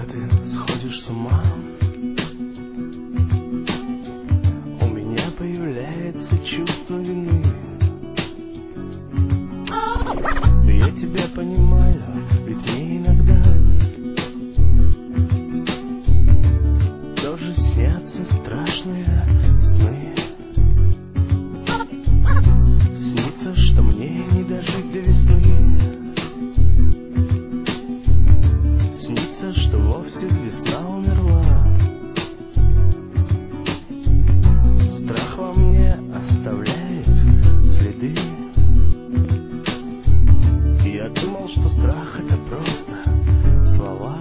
Когда ты сходишь с ума, у меня появляется чувство вины. Я тебя понимаю, ведь мне иногда тоже снятся страшные сны. Снится, что мне не дожить до весны. Снится, что вовсе весна умерла. Страх во мне оставляет следы. Я думал, что страх — это просто слова.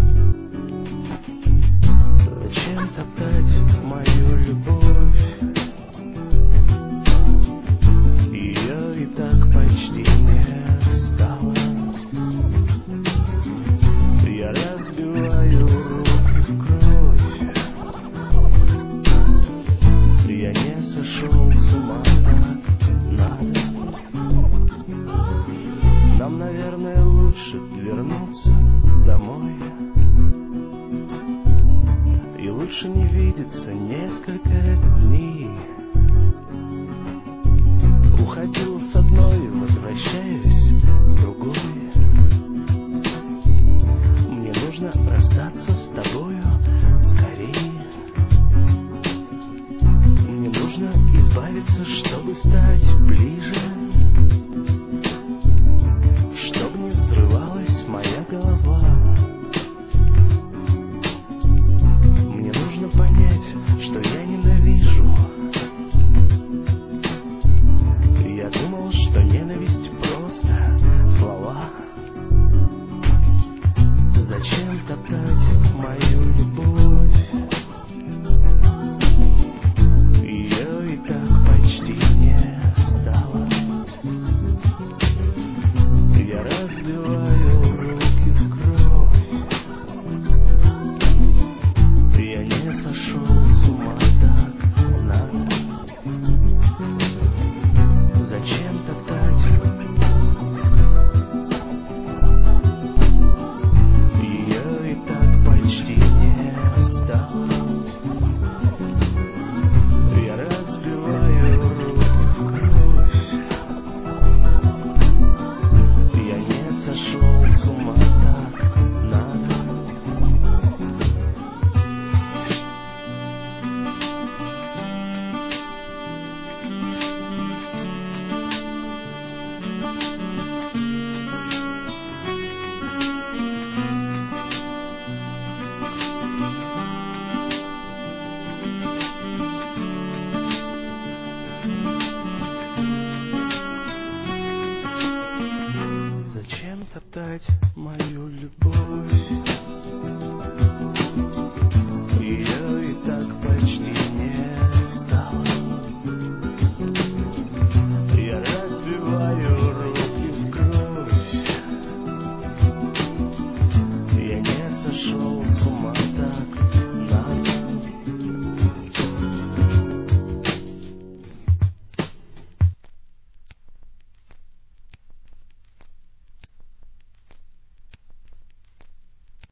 Зачем топтать мою любовь? Ее и так почти не стало. Я разбиваю руки в кровь. Я не сошел с ума, так надо. Нам, наверное, лучше вернуться домой. И лучше не видеться несколько дней. Уходил с одной, возвращаюсь с другой. Мне нужно